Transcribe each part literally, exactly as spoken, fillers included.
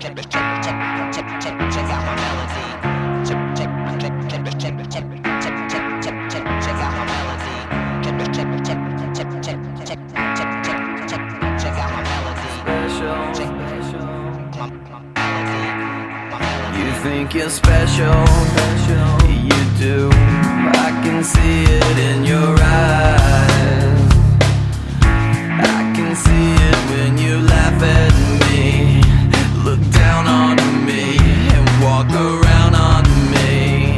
You think you're special, you do. I can see it in your eyes. I can see it when you laugh at me, look down on me, and walk around on me.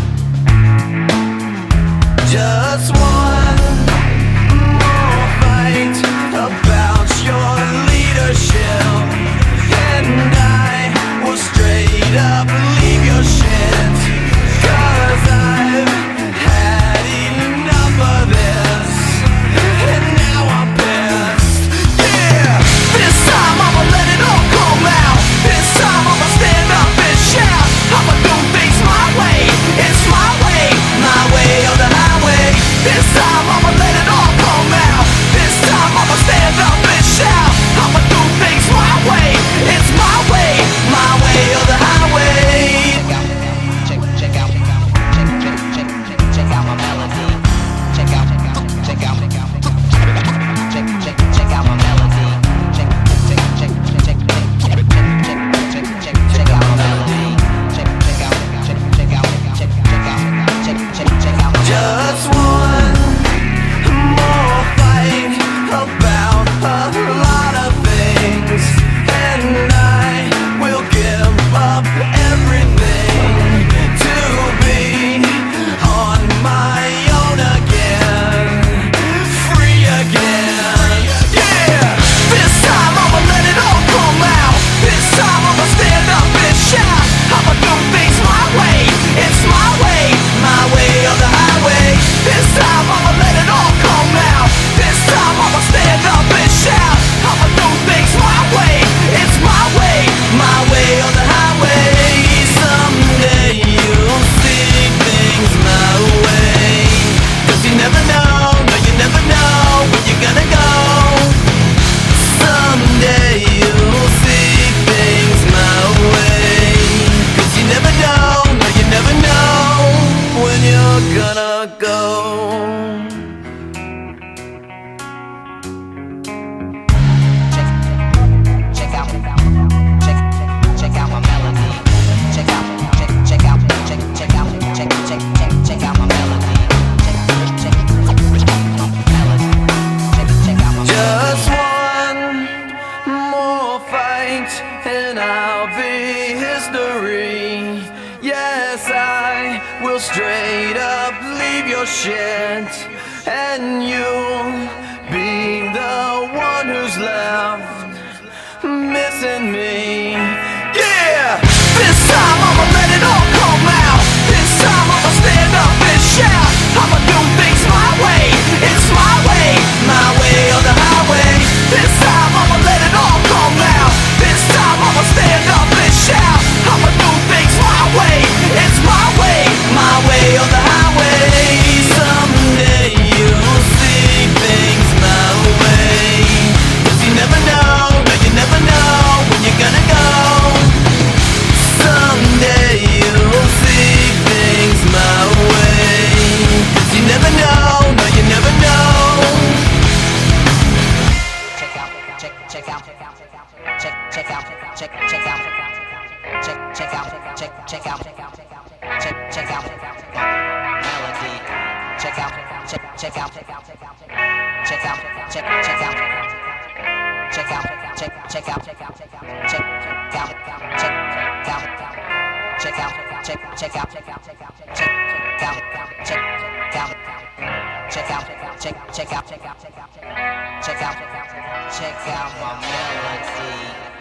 Just one more fight about your leadership, and I will straight up leave your shit. Cause I've had enough of this, and now I'm pissed. Yeah, this time I'ma let it all come out. This time I'ma stand up and shout. I'ma do things my way, it's my way, my way or the highway. This time I'ma let it all come out. This time I'ma stand up and shout. I'ma do things my way, it's my way, my way or the highway. Check, check out, check, check, check, check, check out my melody. Check out, check out, check out, check, check, check out my melody. Check, check, check, check, check, check, check, check, check, check out my melody. Check, check out, check, check out, check, check out, check, check, check out my melody. Just one more fight about a lot of things, and I will give up everything to be on my own again, free again. Yeah, this time I'ma let it all come out. This time I'ma stand up and shout. I'ma do things my way, it's my way, my way or the highway. This time I'ma let it all come out. This time I'ma stand up and shout. I'ma do things my way, it's my way, my way or the highway. Someday you'll see things my way. Cause you never know, no you never know where you're gonna go. Someday you'll see things my way. Cause you never know, no you never know when you're gonna go. Check out, check, check out my melody. Check out, check, check out, check, check out, check, check, check, check out my melody. Check, check, check out my melody. Check, check out my melody. Just one more fight, and I'll be history. Yes, I will straight up leave your shit, and you'll be the one who's left missing me. Yeah, this time I'ma let it all come out. This time I'ma stand up and shout. I'ma do things my way, it's my way, my way or the highway. This time I'ma let it all come out. This time I'ma stand up and shout. I'ma do things my way, it's my way, my way or the highway. Someday you'll see things my way. Cause you never know, no you never know when you're gonna go. Someday you'll see things my way. Cause you never know, no you never know. Check out, check, check out, check, check out, check, check out, check, check out, check, check out, check, check out melody. Check out, check, check out, check out, check, check out, check, check out, check out, check, check out, check out, check, check out, check out, check out, check, check out, check out, check out, check out, check out, check out, check, check out, check out, check out, check out, check out my melody.